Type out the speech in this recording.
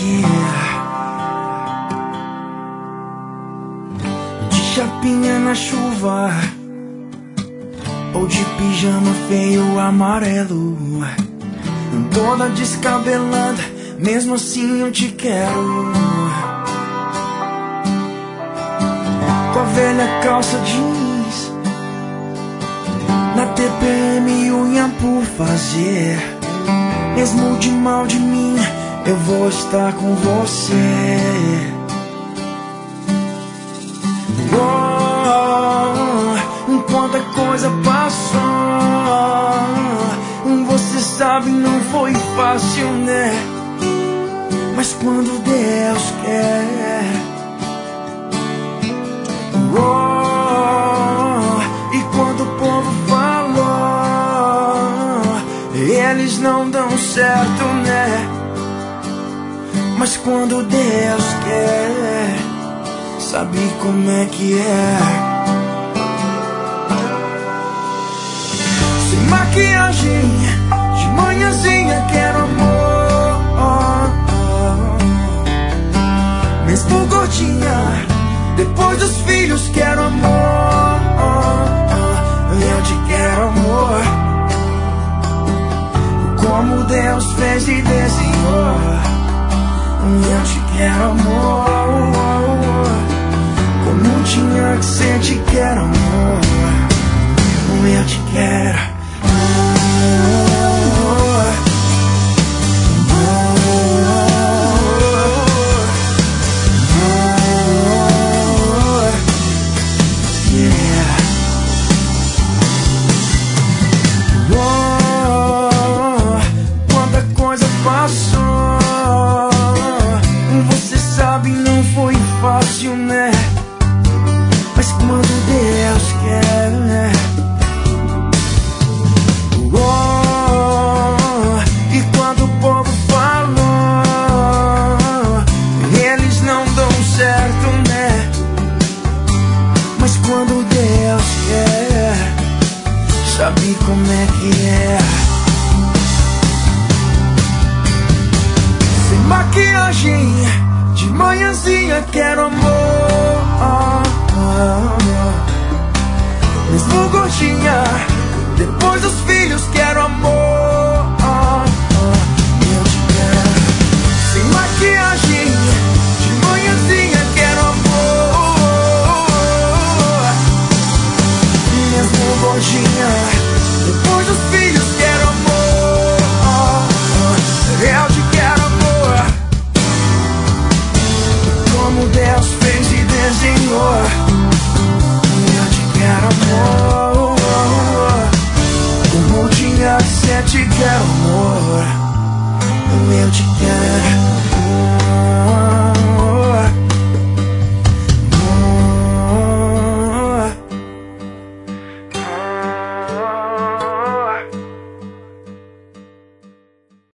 De chapinha na chuva ou de pijama feio amarelo, toda descabelada, mesmo assim eu te quero. Com a velha calça jeans, na TPM e unha por fazer, mesmo de mal de mim, eu vou estar com você. Quanta coisa passou, você sabe, não foi fácil, né? Mas quando Deus quer, e quando o povo falou, eles não dão certo, né? Mas quando Deus quer, sabe como é que é? Maquiagem, de manhãzinha quero amor. Mesmo gordinha, depois dos filhos quero amor. Eu te quero amor, como Deus fez e desenhou. Eu te quero amor, como tinha que ser, te quero amor. Eu te quero. Quanta coisa passou, você sabe, não foi fácil, né? Mas quando Deus quer, né? E quando o povo falou, eles não dão certo, né? Mas quando Deus quer, sabe como é que é? Sem maquiagem, de manhãzinha quero amor. Mesmo gordinha, depois dos filhos quero amor. Eu te quero. Sem maquiagem, de manhãzinha quero amor. Mesmo gordinha, depois dos filhos quero amor. Eu te quero amor, como Deus fez e desenhou. Eu te quero amor, como tinha que ser, te quero amor. Eu te quero.